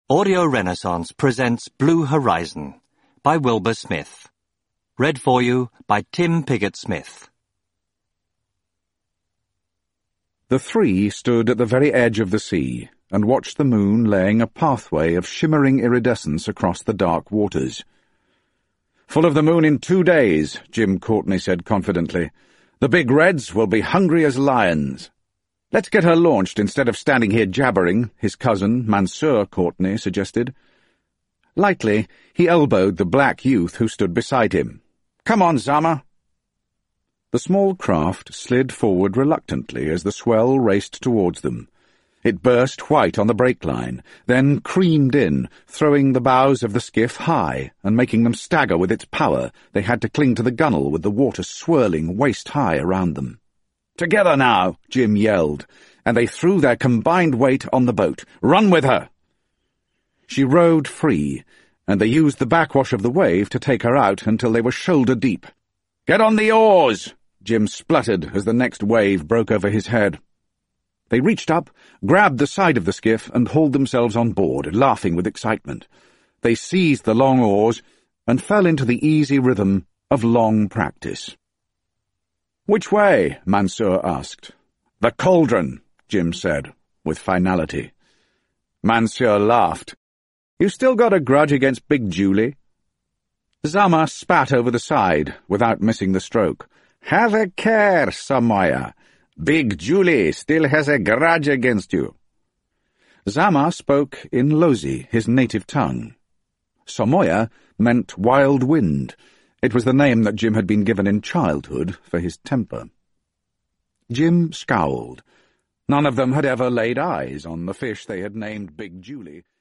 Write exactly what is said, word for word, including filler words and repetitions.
Audio Renaissance presents Blue Horizon by Wilbur Smith. Read for you by Tim Pigott-Smith. The three stood at the very edge of the sea and watched the moon laying a pathway of shimmering iridescence across the dark waters. "Full of the moon in two days," Jim Courtney said confidently. "The big reds will be hungry as lions." "Let's get her launched instead of standing here jabbering," his cousin, Mansour Courtney, suggested. Lightly, he elbowed the black youth who stood beside him. "Come on, Zama." The small craft slid forward reluctantly as the swell raced towards them. It burst white on the brake line, then creamed in, throwing the bows of the skiff high and making them stagger with its power. They had to cling to the gunwale with the water swirling waist-high around them. "Together now," Jim yelled, and they threw their combined weight on the boat. "Run with her!" She rode free, and they used the backwash of the wave to take her out until they were shoulder-deep. "Get on the oars!" Jim spluttered as the next wave broke over his head. They reached up, grabbed the side of the skiff, and hauled themselves on board, laughing with excitement. They seized the long oars and fell into the easy rhythm of long practice. "Which way?" Mansour asked. "The cauldron," Jim said, with finality. Mansour laughed. "You still got a grudge against Big Julie?" Zama spat over the side, without missing the stroke. "Have a care, Samoya. Big Julie still has a grudge against you." Zama spoke in Lozi, his native tongue. Samoya meant wild wind. It was the name that Jim had been given in childhood for his temper. Jim scowled. None of them had ever laid eyes on the fish they had named Big Julie.